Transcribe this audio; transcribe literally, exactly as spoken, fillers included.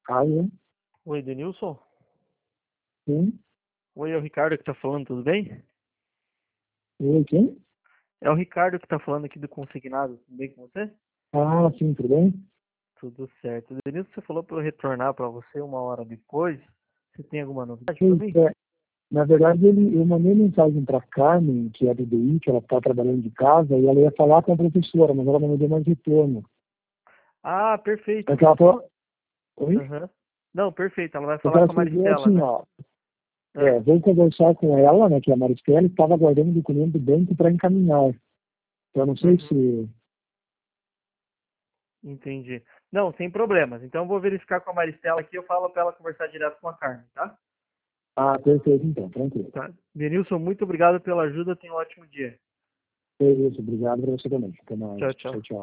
Alô? Oi, Denilson? Sim? Oi, é o Ricardo que tá falando, tudo bem? Oi, quem? É o Ricardo que tá falando aqui do Consignado, tudo bem com você? Ah, sim, tudo bem? Tudo certo. Denilson, você falou para eu retornar para você uma hora depois. Você tem alguma novidade para Pois mim? é. Na verdade, ele, eu mandei mensagem para Carmen, que é do D I, que ela está trabalhando de casa, e ela ia falar com a professora, mas ela não me deu mais retorno. Ah, É perfeito. que ela tá... Oi? Aham. Não, perfeito. Ela vai É que falar ela com a escreveu Maristela, assim, né? ó. Ah, É, vou conversar com ela, né, que é a Maristela, e estava aguardando o documento do banco para encaminhar. Então, eu não sei uhum, se... entendi. Não, sem problemas. Então eu vou verificar com a Maristela aqui. Eu falo para ela conversar direto com a Carmen, tá? Ah, perfeito, então, tranquilo. Tá. Denilson, muito obrigado pela ajuda. Tenha um ótimo dia. É isso, obrigado para você também. Até mais. Tchau, tchau. Tchau, tchau.